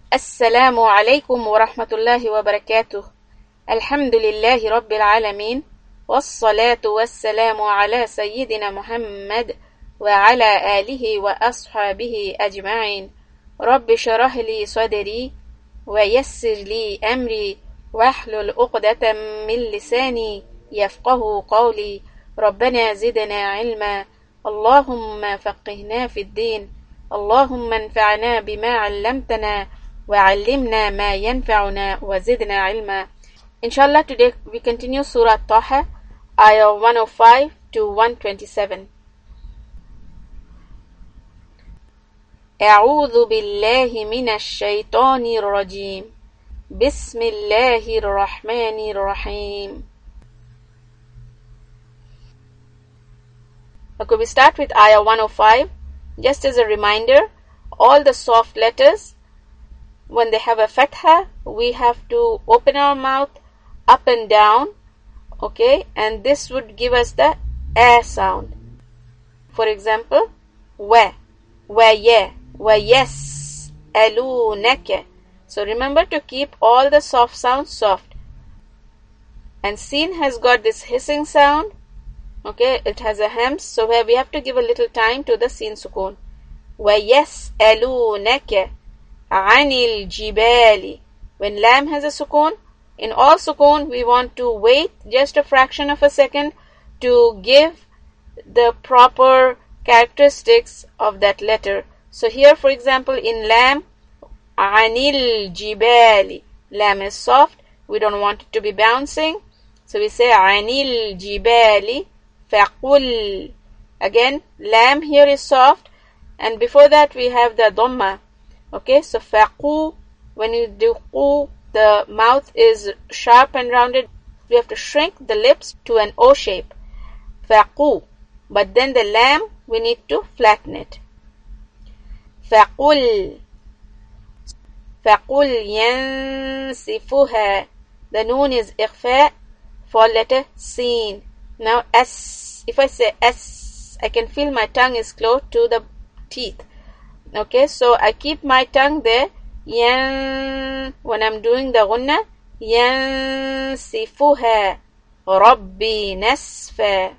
السلام عليكم ورحمة الله وبركاته. الحمد لله رب العالمين، والصلاة والسلام على سيدنا محمد وعلى آله وأصحابه أجمعين. رب شرح لي صدري ويسر لي أمري واحلل عقدة من لساني يفقه قولي. ربنا زدنا علما، اللهم فقهنا في الدين، اللهم انفعنا بما علمتنا وعلمنا ما ينفعنا وزدنا علما. Inshallah, today we continue Surah Taha, ayah 105 to 127. أعوذ بالله من الشيطان الرجيم. بسم الله الرحمن الرحيم. Okay, we start with ayah 105. Just as a reminder, all the soft letters, when they have a fatha, we have to open our mouth up and down, okay, and this would give us the a sound. For example, wa, yes, alunaka. So remember to keep all the soft sounds soft. And sin has got this hissing sound, okay, it has a hams, so we have to give a little time to the sin sukun. Wa yes, alunaka anil jibali. When lam has a sukun, in all sukun we want to wait just a fraction of a second to give the proper characteristics of that letter. So here, for example, in lam, anil jibali, lam is soft, we don't want it to be bouncing, so we say anil jibali faqul. Again, lam here is soft, and before that we have the dhamma. Okay, so faqu, when you do qu, the mouth is sharp and rounded. We have to shrink the lips to an O shape. Faqu. But then the lam, we need to flatten it. Faqul. Faqul yansifuha. The noon is ikhfa for letter sin. Now S. If I say S, I can feel my tongue is close to the teeth. Okay, so I keep my tongue there. Yan, when I'm doing the gunna, yansifuha rabbi nasfa.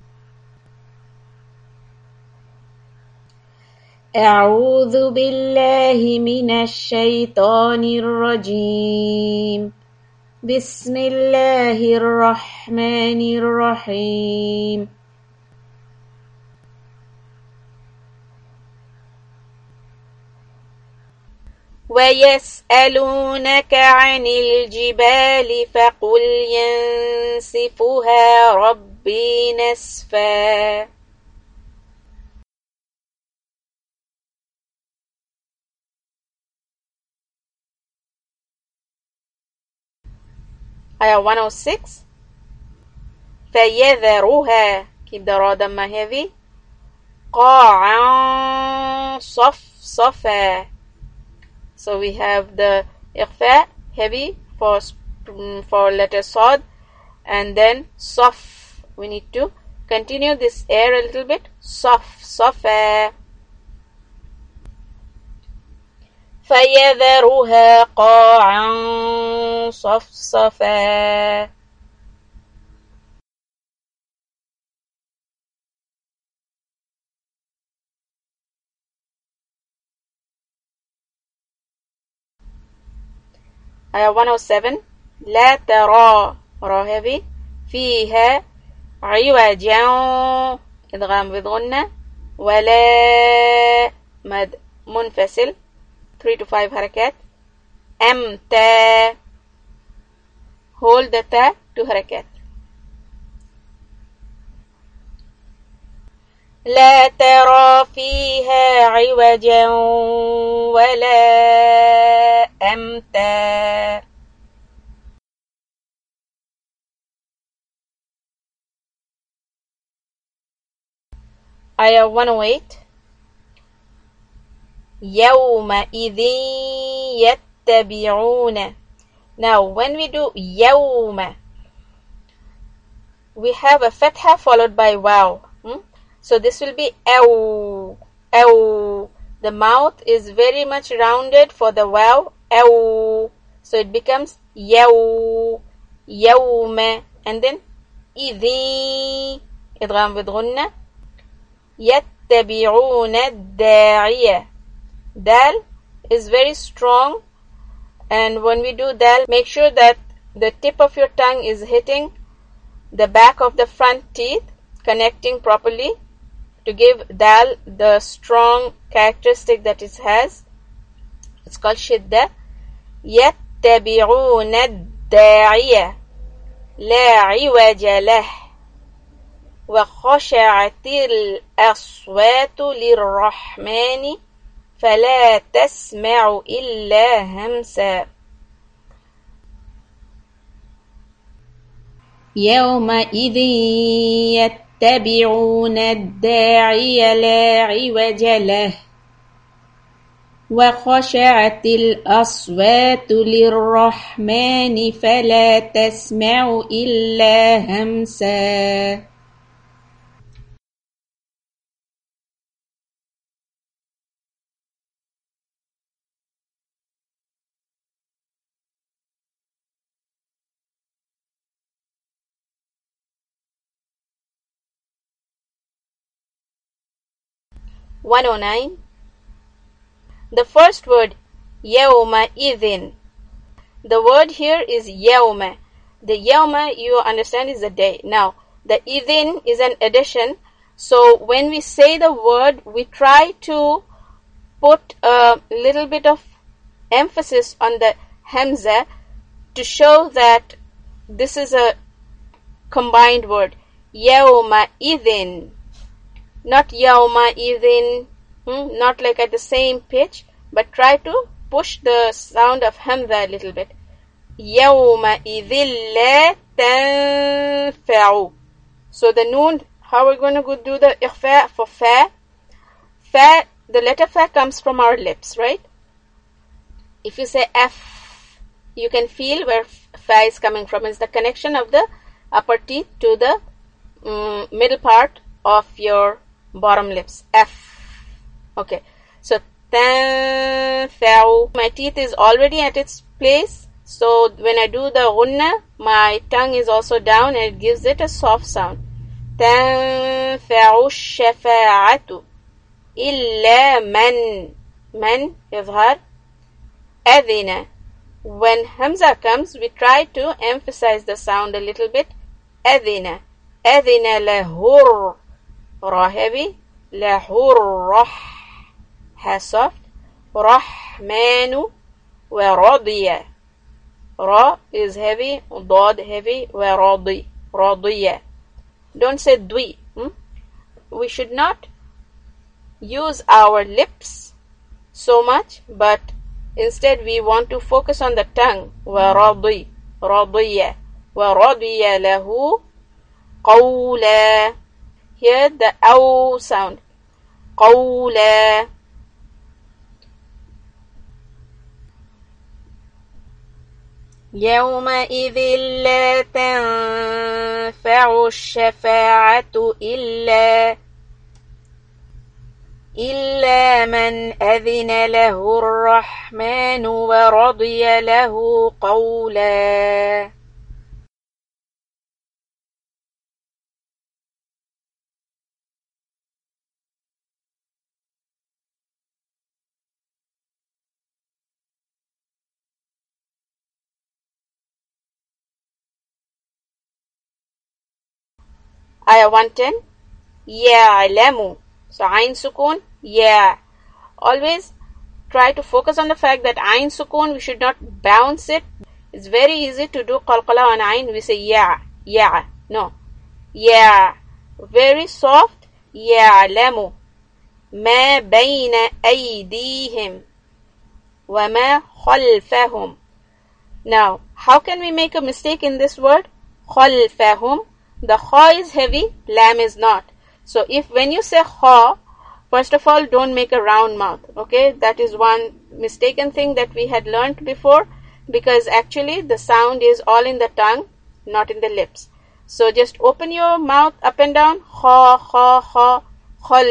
أعوذ بالله من الشيطان الرجيم. بسم الله الرحمن الرحيم. ويسألونك عن الجبال فقل ينسفها ربي نسفا. Ayah 106. فيذرها, keep the raw dhamma heavy, قاعا صفصفا. So we have the ikhfa heavy for letter sad, and then saf. We need to continue this air a little bit. Saf, safa. فَيَذَرُهَا قَاعًا صَفْصَفًا. Ayah 107. لا ترى, را heavy, فيها عوجا, إدغام بغنة, ولا مد منفصل 3 to 5 harakat. أمتا, hold the ta 2 harakat. لا ترى فيها عوجا ولا أمتا. Ayah 108. يومئذ يتبعون. Now when we do يوم, we have a fatha followed by waw. So this will be aw, aw. The mouth is very much rounded for the waw أو. So it becomes يو يوم. And then إذي إدغام بغنة. يتبعون الداعية. Dal is very strong, and when we do dal, make sure that the tip of your tongue is hitting the back of the front teeth, connecting properly to give dal the strong characteristic that it has. It's called shidda. يتبعون الداعية لا عوج له وخشعت الأصوات للرحمن فلا تسمع إلا همسا. يومئذ يتبعون الداعي لا عوج له وخشعت الأصوات للرحمن فلا تسمع إلا همسا. (109) The first word يومئذ. The word here is يوم. The يوم, you understand, is a day. Now the idhin is an addition, so when we say the word, we try to put a little bit of emphasis on the hamza to show that this is a combined word. يومئذ, not يومئذ, not like at the same pitch, but try to push the sound of hamza a little bit. يومئذ لا تنفع. So the noon, how we're going to go do the ikhfa for fa? Fa, the letter fa comes from our lips, right? If you say f, you can feel where fa is coming from. It's the connection of the upper teeth to the middle part of your bottom lips. F. Okay, so tanfa'u. My teeth is already at its place, so when I do the gunna, my tongue is also down and it gives it a soft sound. tanfa'u shafa'atu illa man izhar adhina. When hamza comes, we try to emphasize the sound a little bit. Adhina lahur, ra heavy, lahur rah, ha soft, rahmanu wa radiya. Ra is heavy, dad heavy, wa radiya. Don't say dwi. We should not use our lips so much, but instead we want to focus on the tongue. Wa radiya wa radiya lahu qawla. Here the aw sound. قولا. يومئذ لا تنفع الشفاعة إلا من أذن له الرحمن ورضي له قولا. Ayah 110. يعلم. So ayn sukun, ya. Always try to focus on the fact that ayn sukun, we should not bounce it. It's very easy to do qalqala on ayn. We say ya. No. Ya. Very soft. يعلم ما بين أيديهم وما خلفهم. Now, how can we make a mistake in this word? خلفهم. The kha is heavy, lam is not. So if when you say kha, first of all, don't make a round mouth. Okay, that is one mistaken thing that we had learnt before, because actually the sound is all in the tongue, not in the lips. So just open your mouth up and down. Kha, kha, kha,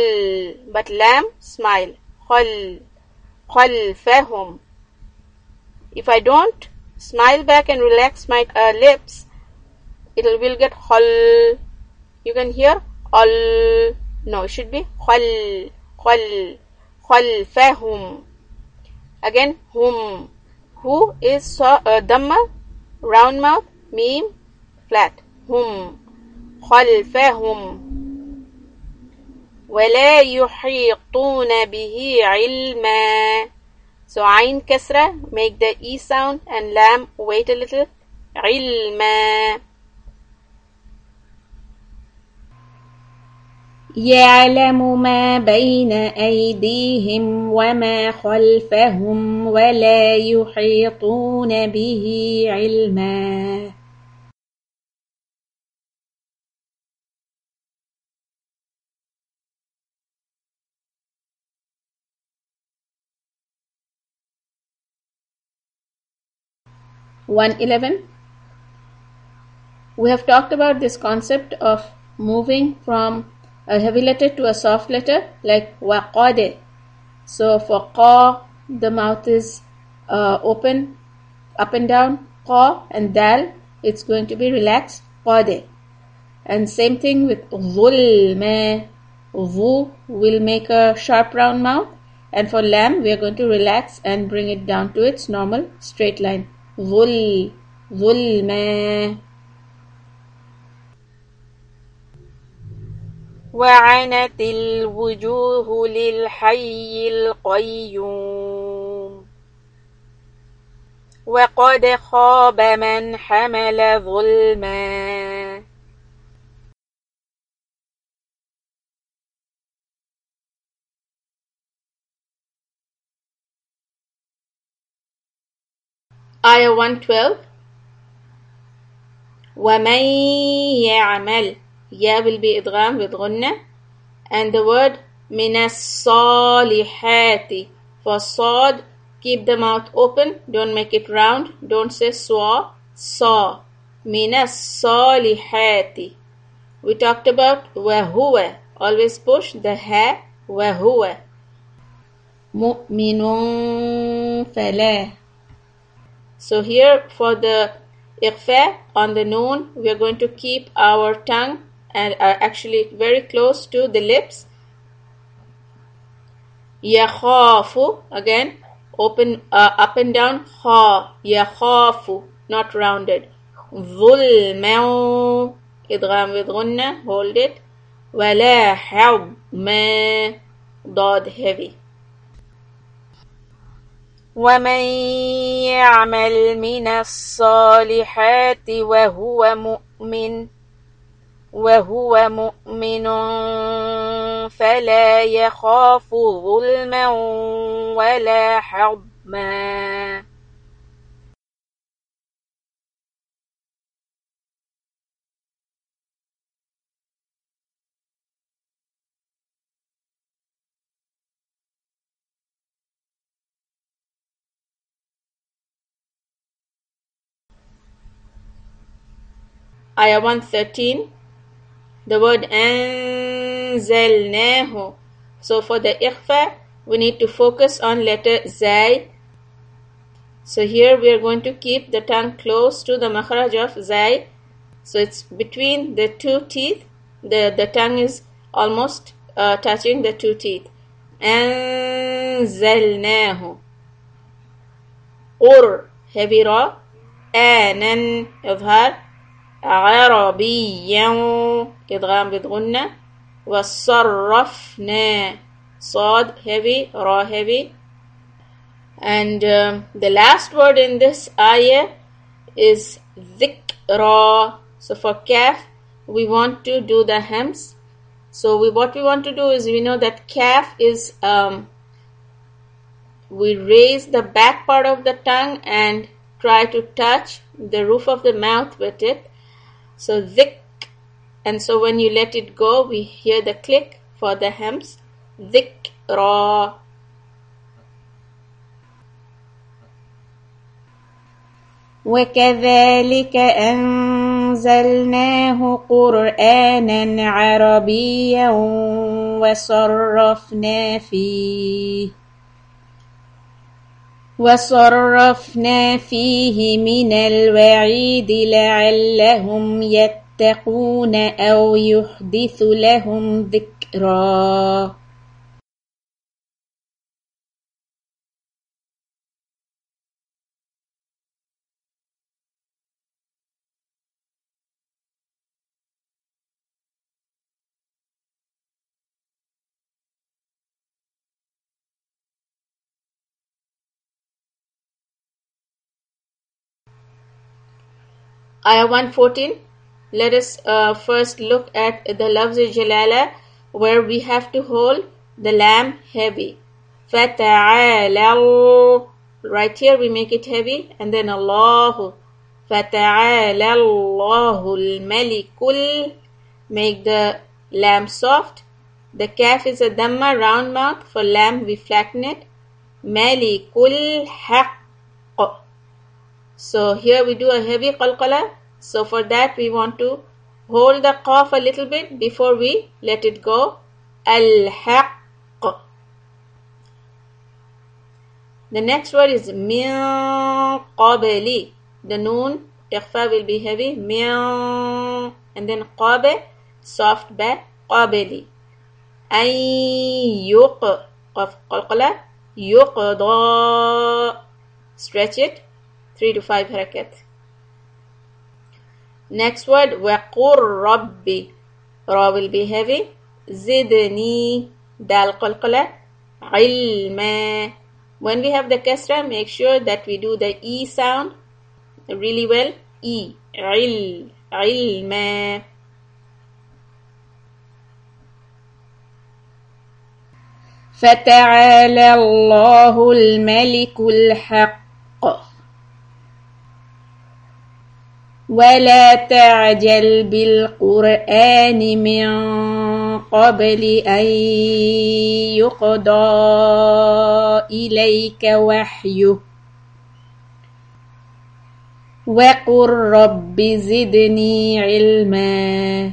khal. But lam, smile. Khal, khalfahum. If I don't smile back and relax my lips, it will get khal. You can hear al. No, it should be khal, khal, khalfahum. Again, hum. Who is dhamma, round mouth, meme, flat. Hum, khalfahum. ولا يحيطون به علما. So ayn kasra, make the e sound, and lam, wait a little. علما. يعلم ما بين أيديهم وما خلفهم ولا يحيطون به علما. We have talked about this concept of moving from a heavy letter to a soft letter, like waqade. So for qa, the mouth is open, up and down. Qa and dal, it's going to be relaxed, qade. And same thing with zulma. Vu will make a sharp round mouth, and for lam, we are going to relax and bring it down to its normal straight line. Zulma. وعنت الوجوه للحي القيوم وقد خاب من حمل ظلما. Ayah 112. وَمَن يَعْمَلْ. Ya will be idgham with gunna. And the word مِنَ الصَّالِحَاتِ. For sad, keep the mouth open. Don't make it round. Don't say swa. Saw. مِنَ الصَّالِحَاتِ. We talked about وَهُوَ. Always push the ha. وَهُوَ. مُؤْمِنٌ فَلَا. So here for the ikhfa on the noon, we are going to keep our tongue and are actually very close to the lips. Yakhafu, again, open up and down. Ha, yakhafu, not rounded. Zulman, idgham with gunna, hold it. Wala hawma, dad heavy. ومن يعمل من الصالحات وهو مؤمن فلا يخاف ظلما ولا حظما. Ayah 113. The word أنزلناه. So for the ikhfa, we need to focus on letter zay. So here we are going to keep the tongue close to the makhraj of zay. So it's between the two teeth. The tongue is almost touching the two teeth. أنزلناه. Qur, heavy ra. آنن, إظهار. عربيا, إدغام بالغنة. وصرفنا, صاد heavy, ra heavy. And the last word in this ayah is dhikra. So for kaf, we want to do the hems. So what we want to do is, we know that kaf is, we raise the back part of the tongue and try to touch the roof of the mouth with it. So dhik, and so when you let it go, we hear the click for the hems. Dhikra. وَكَذَلِكَ أَنزَلْنَاهُ قُرْآنًا عَرَبِيًّا وَصَرَّفْنَا فِيهِ. وصرفنا فيه من الوعيد لعلهم يتقون أو يحدث لهم ذكرا. Ayah 114. Let us first look at the lafz jalala where we have to hold the lam heavy. Fata'ala. Right here we make it heavy and then Allahu. Fata'ala Allahul Malikul. Make the lam soft. The kaf is a dhamma, round mouth. For lam we flatten it. Malikul haqq. So here we do a heavy qalqala. So for that we want to hold the qaf a little bit before we let it go. Al-haqq. The next word is min qabli. The noon, ikhfa will be heavy. Min. And then qabe, soft ba, qabli. An yuq. Qaf qalqala. Yuqda. Stretch it. 3 to 5 harakat. Next word, waqur rabbi. Ra will be heavy. Zidni. Dal qalqala. Ilma. When we have the kasra, make sure that we do the E sound really well. E. Ilma. فتعالى الله الملك الحق ولا تعجل بالقرآن من قبل أن يقضى إليك وحيه وقل رب زدني علما.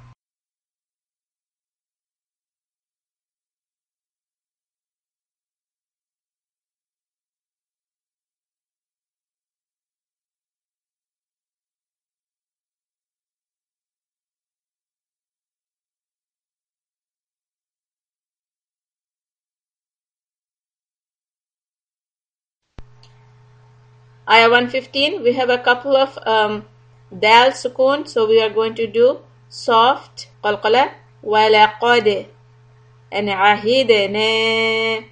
Ayah 115, we have a couple of dal sukoon, so we are going to do soft qalqala walaqad and ahidna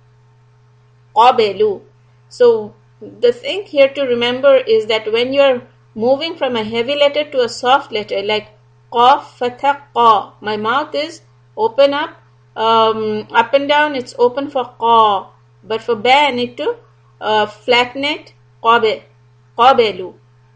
qablu. So the thing here to remember is that when you are moving from a heavy letter to a soft letter like qaf fatha qa, my mouth is open up and down, it's open for qa, but for ba I need to flatten it. Qabelu.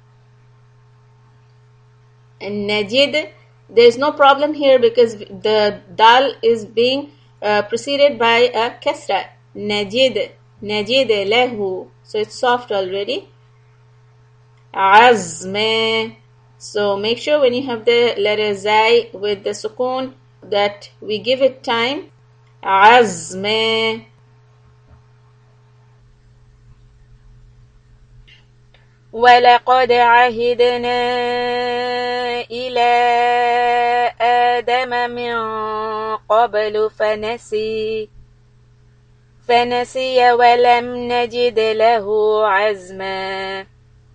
And najid, there is no problem here because the dal is being preceded by a kasra. Najid lahu. So it's soft already. Azme. So make sure when you have the letter zai with the sukoon that we give it time. Azme. وَلَقَدْ عَهِدْنَا إِلَى آدَمَ مِنْ قَبْلُ فَنَسِيَ وَلَمْ نَجِدْ لَهُ عَزْمًا.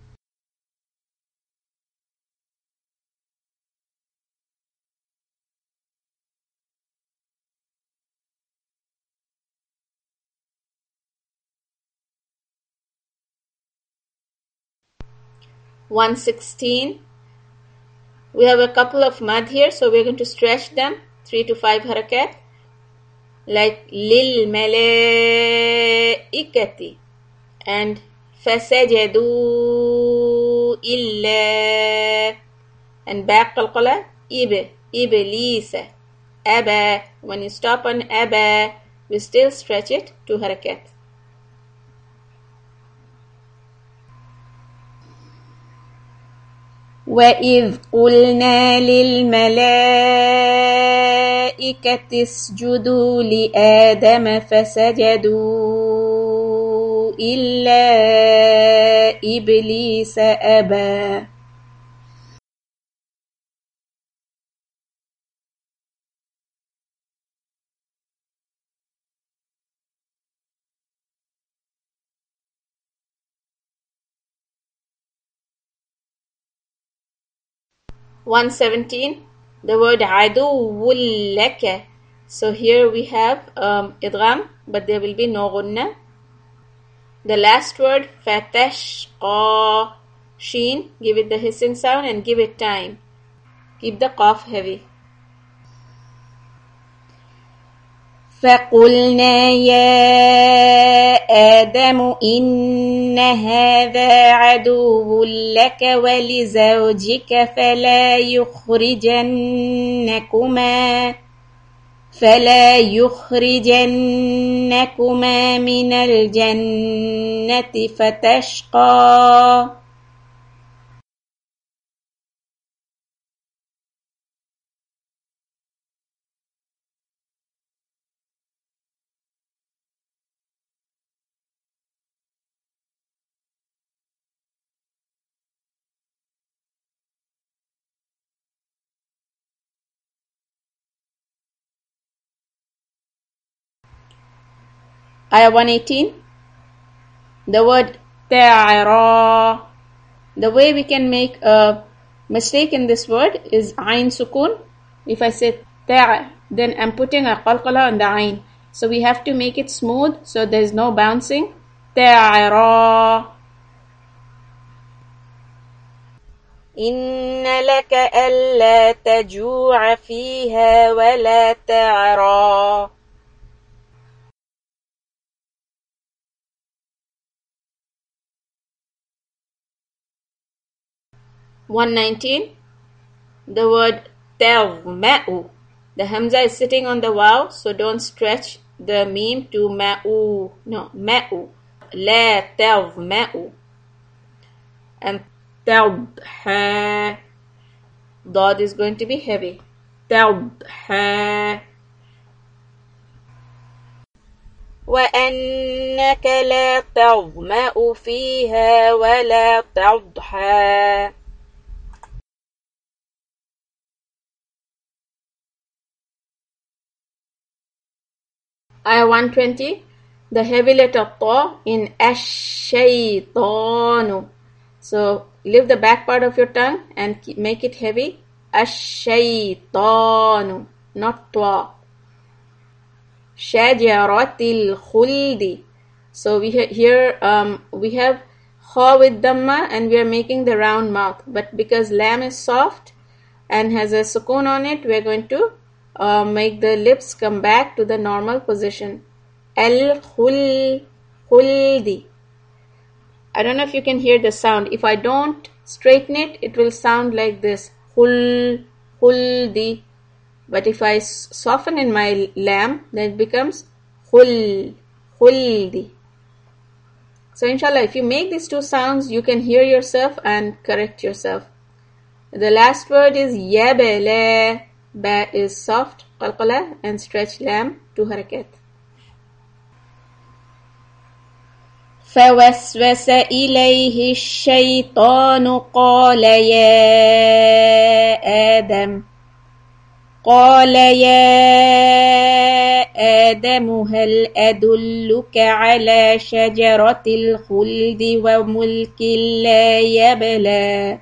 (116) We have a couple of mad here, so we're going to stretch them 3 to 5 harakat, like lil malaikati and fasajadu illa, and back qalqala iblisa aba. When you stop on aba, we still stretch it 2 harakat. وَإِذْ قُلْنَا لِلْمَلَائِكَةِ اسْجُدُوا لِآدَمَ فَسَجَدُوا إلا إبليس أبى. (117) The word عدو لك. So here we have idgham, but there will be no gunna. The last word fatashqa, sheen, give it the hissing sound and give it time. Keep the qaf heavy. فقلنا يا آدم إن هذا عدو لك ولزوجك فلا يخرجنكما من الجنة فتشقى. Ayah 118. The word ta'ara. The way we can make a mistake in this word is ayn sukun. If I say ta', then I'm putting a qalqala on the ayn. So we have to make it smooth so there's no bouncing. Ta'ara. إن لك ألا تجوع فيها ولا تعرى. (119) The word tagma'u. The hamza is sitting on the waw, so don't stretch the meme to ma'u. No, ma'u. La tagma'u. And tadha. Dad is going to be heavy. Tadha. وأنك لا تظمأ فيها ولا تضحى. Ayah 120. The heavy letter ta in ash-shaytanu. So leave the back part of your tongue and make it heavy. Ash-shaytanu, not ta. Shajaratil khuldi. So here we have kha with dhamma and we are making the round mouth. But because lam is soft and has a sukoon on it, we are going to make the lips come back to the normal position. Al-khuldi. I don't know if you can hear the sound. If I don't straighten it, it will sound like this. Khuldi. But if I soften in my lam, then it becomes khuldi. So inshallah, if you make these two sounds, you can hear yourself and correct yourself. The last word is yabala. Ba is soft, qalqala, and stretch lam, 2 harakat. فوسوس إليه الشيطان قال يا آدم هل أدلك على شجرة الخلد وملك لا يبلى.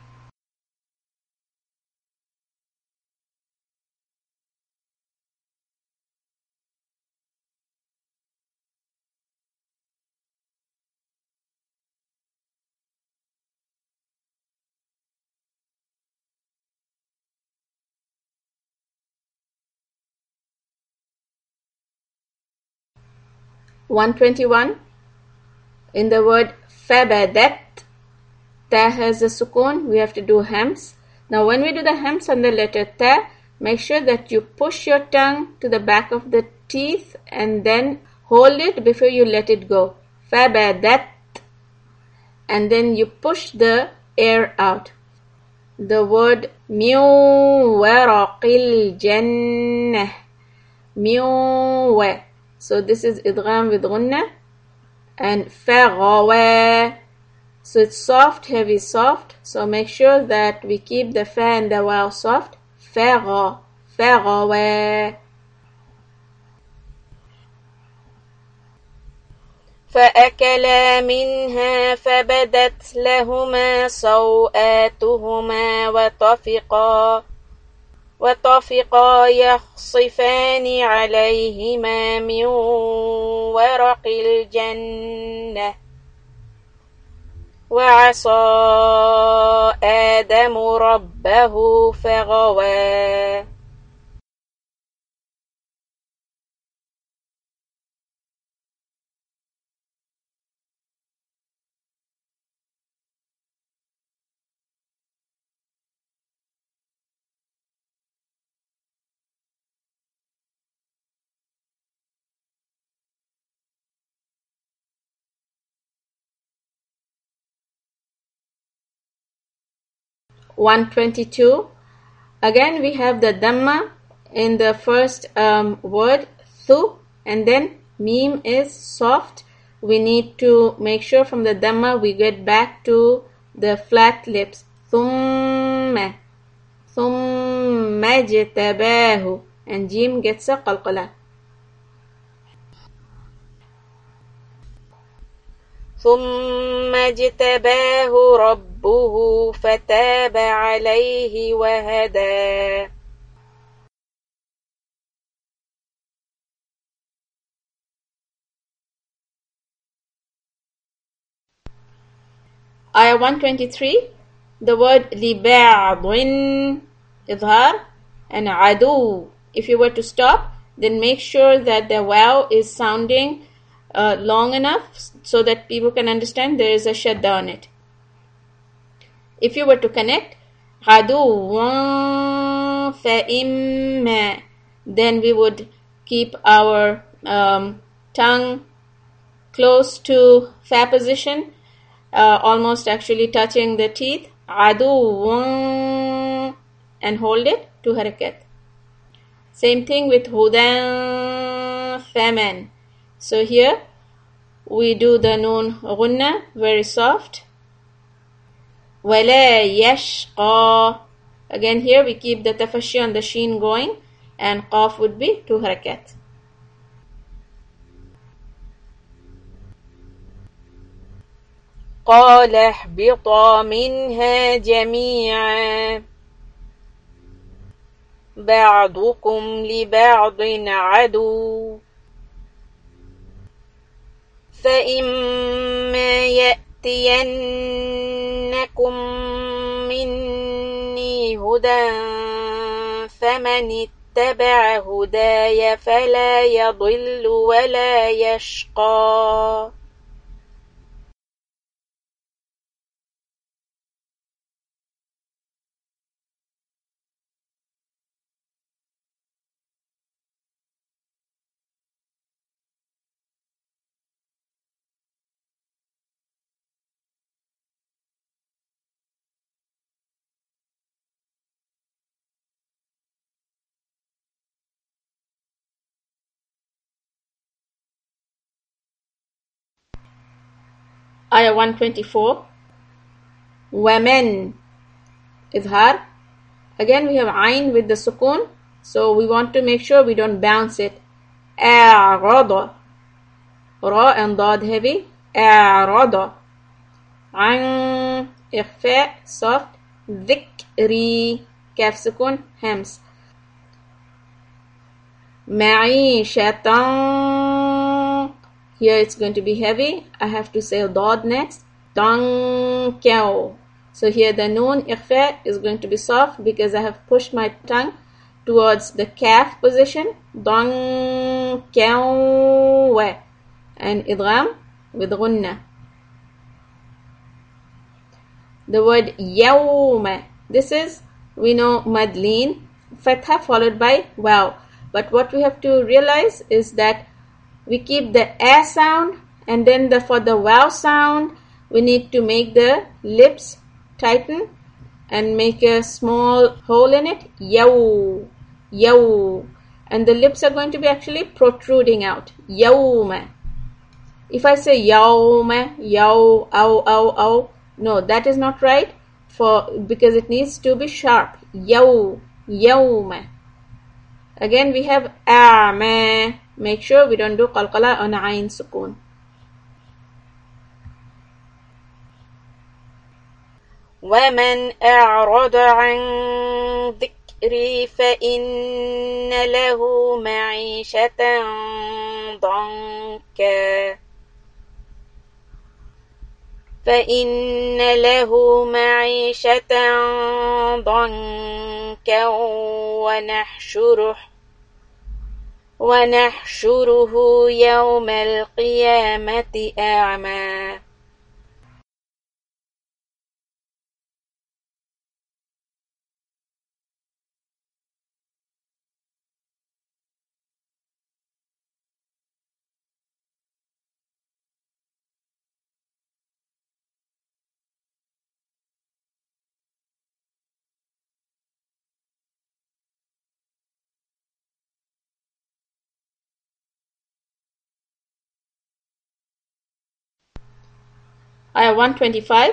(121) In the word fabadat, ta has a sukoon, we have to do hams. Now when we do the hams on the letter ta, make sure that you push your tongue to the back of the teeth and then hold it before you let it go. Fabadat. And then you push the air out. The word min waraqil jannah. Min. So this is idgham with gunna. And فغوى. So it's soft, heavy, soft. So make sure that we keep the fa and the waw soft. فغى فغوى. فأكلا منها فبدت لهما سوآتهما وطفقا يخصفان عليهما من ورق الجنة وعصى آدم ربه فغوى. (122) Again we have the Dhamma in the first word thu, and then meme is soft. We need to make sure from the Dhamma we get back to the flat lips. ثم اجتباه, and Jim gets a qalqala. ثم اجتباه ربه فتاب عليه وهدى. Ayah 123, the word لِبَعْضٍ إظهار and عَدُو. If you were to stop, then make sure that the waw is sounding long enough so that people can understand there is a shadda on it. If you were to connect عَدُوٌ فَإِمَّا, then we would keep our tongue close to fa position, almost actually touching the teeth. عَدُوٌ, and hold it to harakat. Same thing with hudan faman. So here we do the noon gunna, very soft. وَلَا يَشْقَى. Again here we keep the tafashi on the sheen going, and qaf would be two harakat. قال اهبطا منها جميعا بعضكم لبعض عدو فإما يأتينكم مني هدى فمن اتبع هداي فلا يضل ولا يشقى. Ayah 124, وَمَن إظهار. Again we have ayn with the sukoon, so we want to make sure we don't bounce it. أعرض, ra and dad heavy. أعرض. عن إخفاء soft. ذكري kaf sukoon hams. معيشة, here it's going to be heavy. I have to say dad next. ضنكو. So here the noon ikhfa is going to be soft because I have pushed my tongue towards the kaf position. ضنكو. And idgham with gunna. The word yawma. This is, we know, madleen, fatha followed by waw. But what we have to realize is that we keep the a sound, and then for the waw sound, we need to make the lips tighten and make a small hole in it. Yaw, yaw. And the lips are going to be actually protruding out. Yawma. If I say yawma, yaw, ow, ow, ow, no, that is not right because it needs to be sharp. Yaw, yawma. Again, we have a'ma. Make sure we don't do qalqala on ayn sukun. ومن أعرض عن ذكري فإن له معيشة ضنكا ونحشره يوم القيامة أعمى. Ayah 125.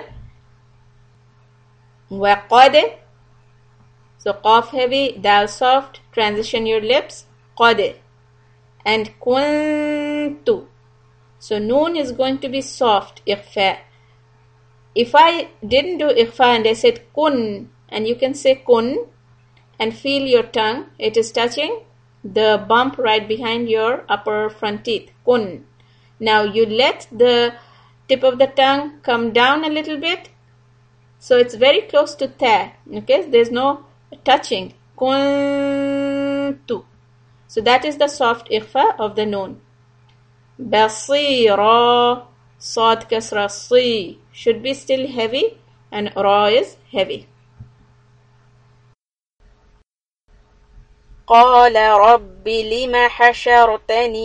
وَقَدْ. So qaf heavy, dal soft, transition your lips. قَدْ. And kuntu. So noon is going to be soft, ikhfa. If I didn't do ikhfa and I said kun, and you can say kun and feel your tongue, it is touching the bump right behind your upper front teeth. Kun. Now you let the tip of the tongue come down a little bit, so it's very close to ta. Okay, there's no touching. Kuntu. So that is the soft ikhfa of the noon. Basira. Sad kasra si should be still heavy, and ra is heavy. قال رب لم حشرتني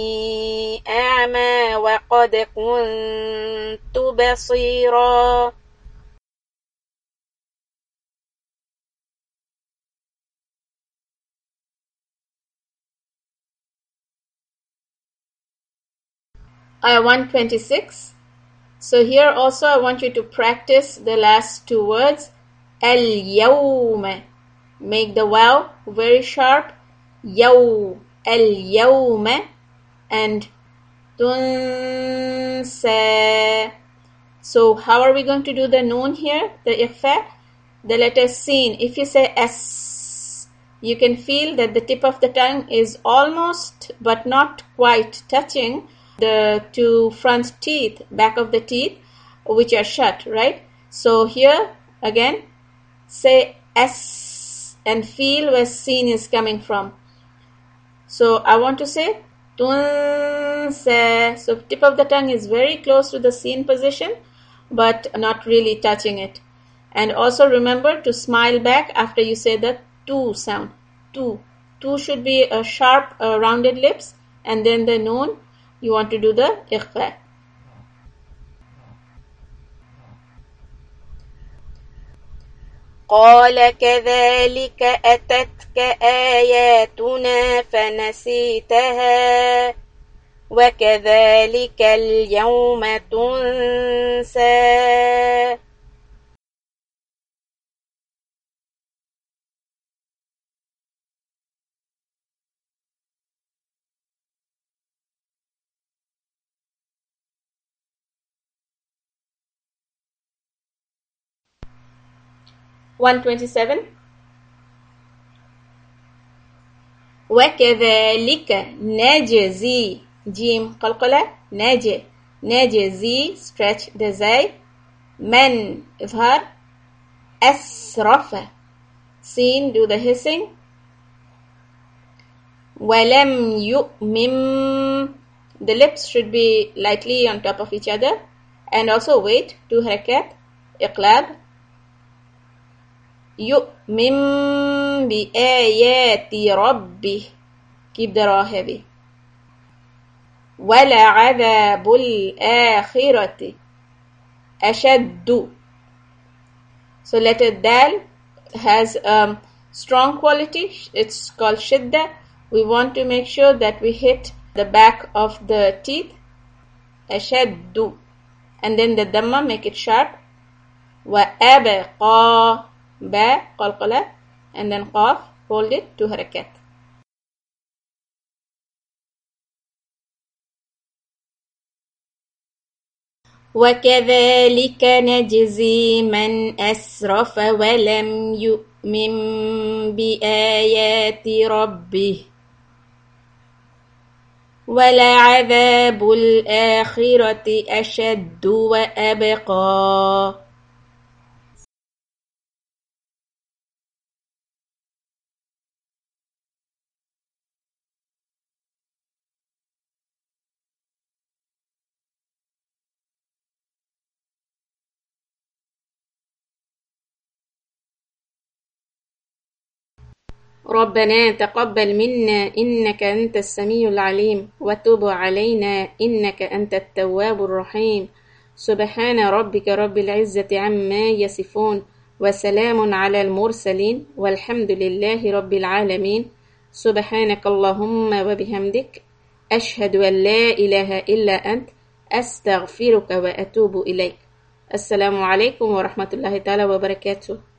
أعمى وقد كنت بصيرا. Ayah 126. So here also I want you to practice the last two words. Al-yawma. Make the waw very sharp. Yaw. Al-yawma. And tunsa. So how are we going to do the noon here? The ikhfa. The letter sin. If you say s, you can feel that the tip of the tongue is almost but not quite touching the two front teeth, back of the teeth, which are shut, right? So here again, say S and feel where sin is coming from. So I want to say tunsa. So tip of the tongue is very close to the sin position, but not really touching it. And also remember to smile back after you say the tu sound. Tu. Tu should be a sharp, rounded lips, and then the noon, you want to do the ikhfa. قال كذلك أتتك آياتنا فنسيتها وكذلك اليوم تنسى. وكذلك نجزي. جيم قلقلة. نجزي. Stretch the zay. من إظهار. أسرف. Sin, do the hissing. ولم يؤمن. The lips should be lightly on top of each other. And also wait. 2 harakat. إقلاب. يؤمن بآيات ربه. Keep the ra heavy. ولعذاب الآخرة أشد. So letter dal has strong quality. It's called shidda. We want to make sure that we hit the back of the teeth. أشد. And then the Dhamma, make it sharp. وأبقى با قلقلة. And then قاف, hold it, 2 حركات. وكذلك نجزي من أسرف ولم يؤمن بآيات ربه ولعذاب الآخرة أشد وأبقى. ربنا تقبل منا إنك أنت السميع العليم وتب علينا إنك أنت التواب الرحيم. سبحان ربك رب العزة عما يصفون وسلام على المرسلين والحمد لله رب العالمين. سبحانك اللهم وبحمدك أشهد أن لا إله إلا أنت أستغفرك وأتوب إليك. السلام عليكم ورحمة الله تعالى وبركاته.